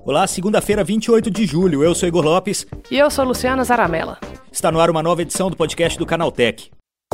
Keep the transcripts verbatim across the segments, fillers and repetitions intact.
Olá, segunda-feira, vinte e oito de julho. Eu sou Igor Lopes. E eu sou Luciana Zaramella. Está no ar uma nova edição do podcast do Canaltech.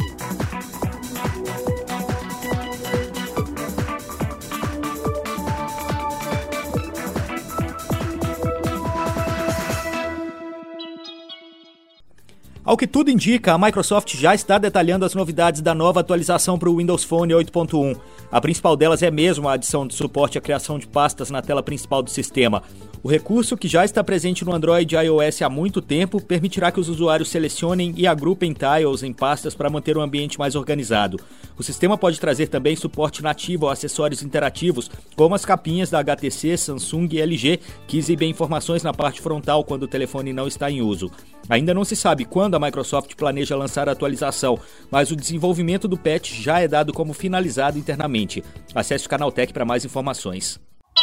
Ao que tudo indica, a Microsoft já está detalhando as novidades da nova atualização para o Windows Phone oito ponto um. A principal delas é mesmo a adição de suporte à criação de pastas na tela principal do sistema. O recurso, que já está presente no Android e iOS há muito tempo, permitirá que os usuários selecionem e agrupem tiles em pastas para manter o ambiente mais organizado. O sistema pode trazer também suporte nativo a acessórios interativos, como as capinhas da H T C, Samsung e L G, que exibem informações na parte frontal quando o telefone não está em uso. Ainda não se sabe quando a Microsoft planeja lançar a atualização, mas o desenvolvimento do patch já é dado como finalizado internamente. Acesse o Canaltech para mais informações.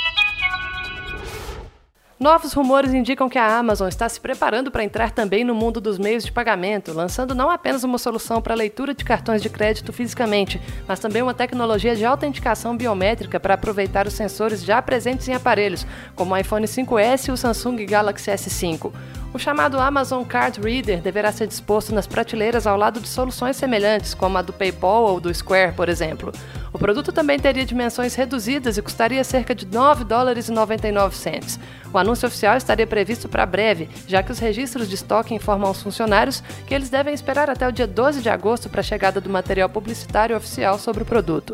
Novos rumores indicam que a Amazon está se preparando para entrar também no mundo dos meios de pagamento, lançando não apenas uma solução para leitura de cartões de crédito fisicamente, mas também uma tecnologia de autenticação biométrica para aproveitar os sensores já presentes em aparelhos, como o iPhone cinco S e o Samsung Galaxy S cinco. O chamado Amazon Card Reader deverá ser disposto nas prateleiras ao lado de soluções semelhantes, como a do PayPal ou do Square, por exemplo. O produto também teria dimensões reduzidas e custaria cerca de nove dólares e noventa e nove centavos. O anúncio oficial estaria previsto para breve, já que os registros de estoque informam aos funcionários que eles devem esperar até o dia doze de agosto para a chegada do material publicitário oficial sobre o produto.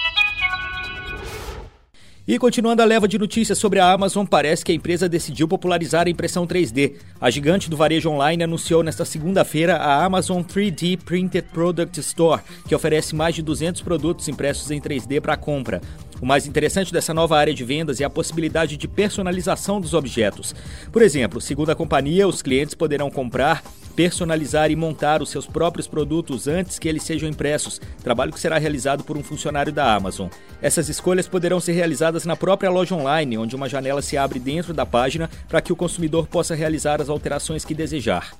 E continuando a leva de notícias sobre a Amazon, parece que a empresa decidiu popularizar a impressão três D. A gigante do varejo online anunciou nesta segunda-feira a Amazon três D Printed Product Store, que oferece mais de duzentos produtos impressos em três D para compra. O mais interessante dessa nova área de vendas é a possibilidade de personalização dos objetos. Por exemplo, segundo a companhia, os clientes poderão comprar, personalizar e montar os seus próprios produtos antes que eles sejam impressos, trabalho que será realizado por um funcionário da Amazon. Essas escolhas poderão ser realizadas na própria loja online, onde uma janela se abre dentro da página para que o consumidor possa realizar as alterações que desejar.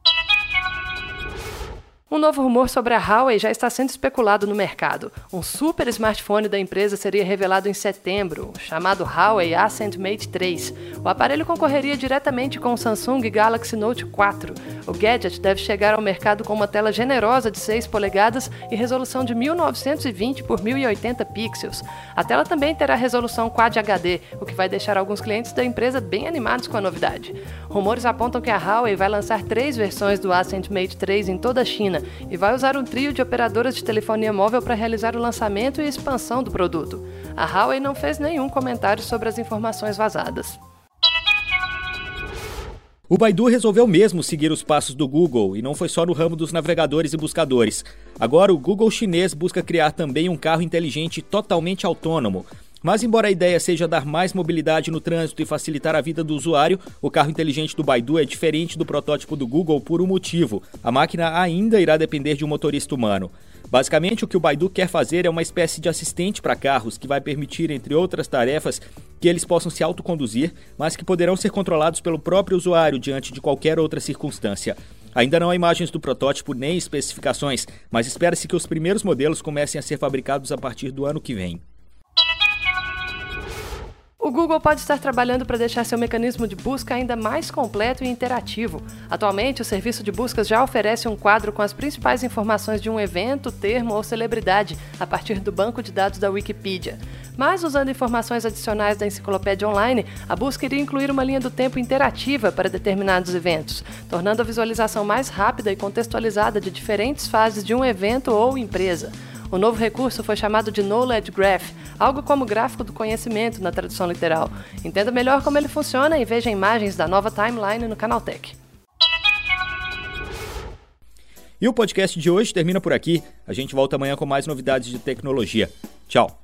Um novo rumor sobre a Huawei já está sendo especulado no mercado. Um super smartphone da empresa seria revelado em setembro, chamado Huawei Ascend Mate três. O aparelho concorreria diretamente com o Samsung Galaxy Note quatro. O gadget deve chegar ao mercado com uma tela generosa de seis polegadas e resolução de mil novecentos e vinte por mil e oitenta pixels. A tela também terá resolução Quad H D, o que vai deixar alguns clientes da empresa bem animados com a novidade. Rumores apontam que a Huawei vai lançar três versões do Ascend Mate três em toda a China, e vai usar um trio de operadoras de telefonia móvel para realizar o lançamento e expansão do produto. A Huawei não fez nenhum comentário sobre as informações vazadas. O Baidu resolveu mesmo seguir os passos do Google, e não foi só no ramo dos navegadores e buscadores. Agora o Google chinês busca criar também um carro inteligente totalmente autônomo. Mas embora a ideia seja dar mais mobilidade no trânsito e facilitar a vida do usuário, o carro inteligente do Baidu é diferente do protótipo do Google por um motivo: a máquina ainda irá depender de um motorista humano. Basicamente, o que o Baidu quer fazer é uma espécie de assistente para carros que vai permitir, entre outras tarefas, que eles possam se autoconduzir, mas que poderão ser controlados pelo próprio usuário diante de qualquer outra circunstância. Ainda não há imagens do protótipo nem especificações, mas espera-se que os primeiros modelos comecem a ser fabricados a partir do ano que vem. O Google pode estar trabalhando para deixar seu mecanismo de busca ainda mais completo e interativo. Atualmente, o serviço de buscas já oferece um quadro com as principais informações de um evento, termo ou celebridade, a partir do banco de dados da Wikipedia. Mas, usando informações adicionais da enciclopédia online, a busca iria incluir uma linha do tempo interativa para determinados eventos, tornando a visualização mais rápida e contextualizada de diferentes fases de um evento ou empresa. O novo recurso foi chamado de Knowledge Graph, algo como gráfico do conhecimento na tradução literal. Entenda melhor como ele funciona e veja imagens da nova timeline no Canaltech. E o podcast de hoje termina por aqui. A gente volta amanhã com mais novidades de tecnologia. Tchau!